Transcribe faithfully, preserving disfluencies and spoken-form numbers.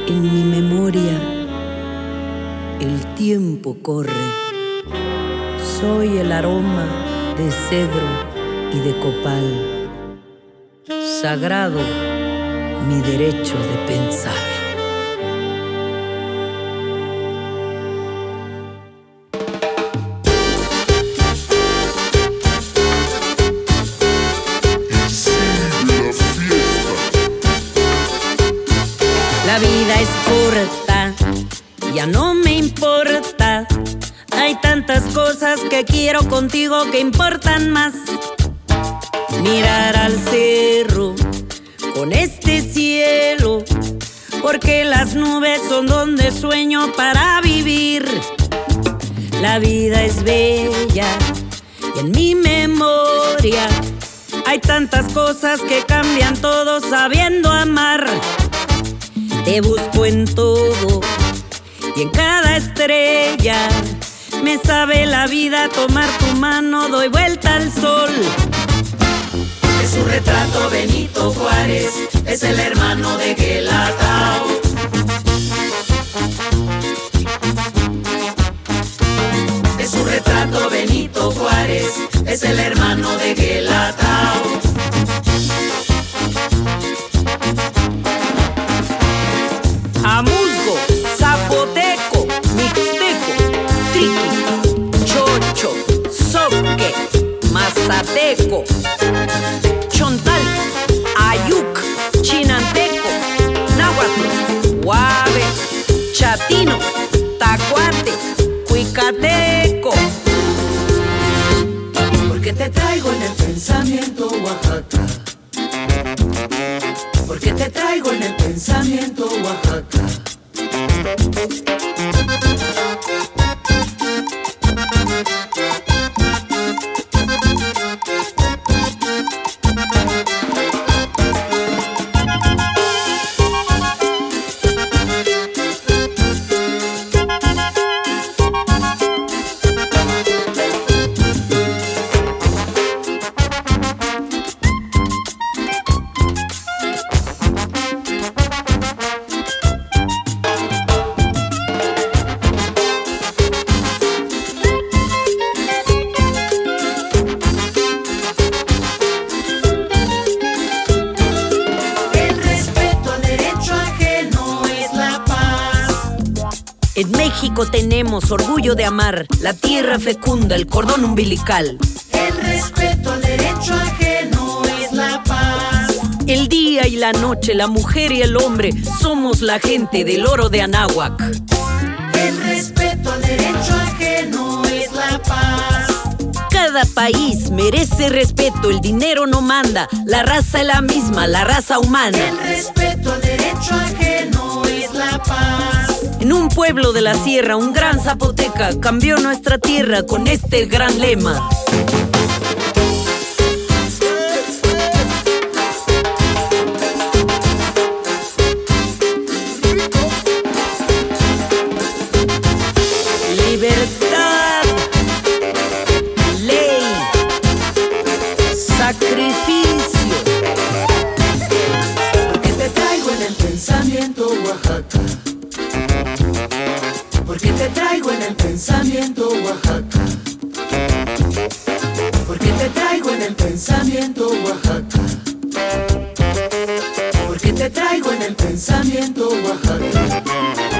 En mi memoria el tiempo corre. Soy el aroma de cedro y de copal. Sagrado mi derecho de pensar. La vida es corta, ya no me importa. Hay tantas cosas que quiero contigo que importan más. Mirar al cerro con este cielo, porque las nubes son donde sueño para vivir. La vida es bella y en mi memoria hay tantas cosas que cambian todo sabiendo amar. Te busco en todo y en cada estrella. Me sabe la vida tomar tu mano, doy vuelta al sol. Es su retrato Benito Juárez, es el hermano de Guelatao. Es su retrato Benito Juárez, es el hermano de Guelatao. Amuzgo, zapoteco, mixteco, triqui, chocho, zoque, mazateco, chontal, ayuc, chinanteco, náhuatl, guave, chatino, tacuate, cuicateco. Porque te traigo en el pensamiento Oaxaca. Porque te traigo en el pensamiento Oaxaca. En México tenemos orgullo de amar la tierra fecunda, el cordón umbilical. El respeto al derecho ajeno es la paz. El día y la noche, la mujer y el hombre, somos la gente del oro de Anáhuac. El respeto al derecho ajeno es la paz. Cada país merece respeto, el dinero no manda, la raza es la misma, la raza humana. El respeto al derecho ajeno es la paz. En un pueblo de la sierra, un gran zapoteca cambió nuestra tierra con este gran lema. Libertad, ley, sacrificio. Porque te traigo en el pensamiento Oaxaca. Porque te traigo en el pensamiento Oaxaca. Porque te traigo en el pensamiento Oaxaca. Porque te traigo en el pensamiento Oaxaca.